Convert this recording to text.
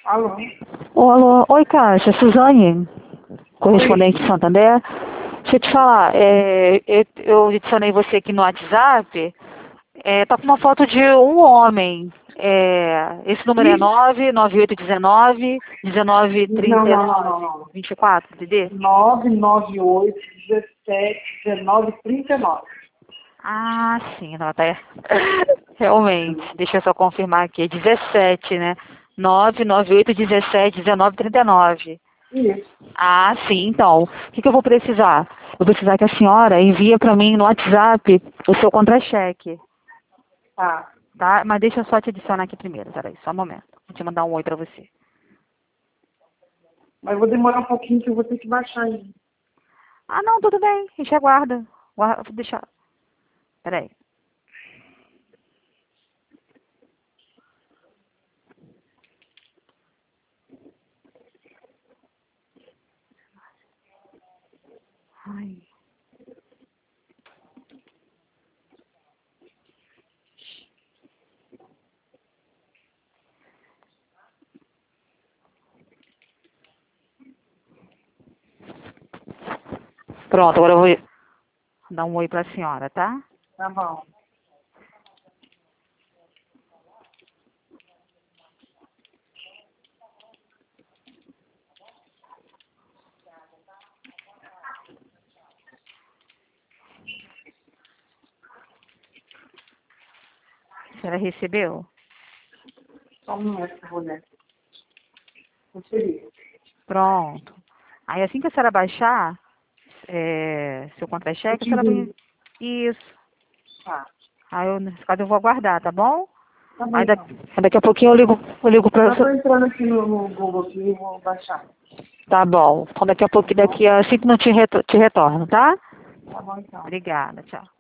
Alô? Alô, oi, Caixa, Suzane, Oi? correspondente de Santander. Deixa eu te falar, eu adicionei você aqui no WhatsApp, tá com uma foto de um homem. Esse número é Ih, 99819 não, não, não, 1939 não, não. 24, DD? 998 17 19 39. Ah, sim, não, tá. Realmente, deixa eu só confirmar aqui, é 17, né? 99817 1939. Isso. Ah, sim, então. O que eu vou precisar? Vou precisar que a senhora envie para mim no WhatsApp o seu contra-cheque, Tá. tá? Mas deixa eu só te adicionar aqui primeiro, peraí, só um momento. Vou te mandar um oi para você. Mas vou demorar um pouquinho que eu vou ter que baixar aí. Ah, não, tudo bem, a gente aguarda. Deixa, peraí. Ai. Pronto, agora eu vou dar um oi para a senhora, tá? Tá bom. A senhora recebeu? Só um momento que eu vou ler. Consegui. Pronto. Aí assim que a senhora baixar seu Eu contra-cheque, a te senhora envio. vem. Isso. Tá. Aí eu, nesse caso eu vou aguardar, tá bom? Tá bom Aí então. daqui a pouquinho eu ligo Eu pra. já tô entrando aqui no Google aqui e vou baixar. Tá bom. Então daqui a Tá pouco, bom? daqui a 5 minutos te retorno, tá? Tá bom então. Obrigada, tchau.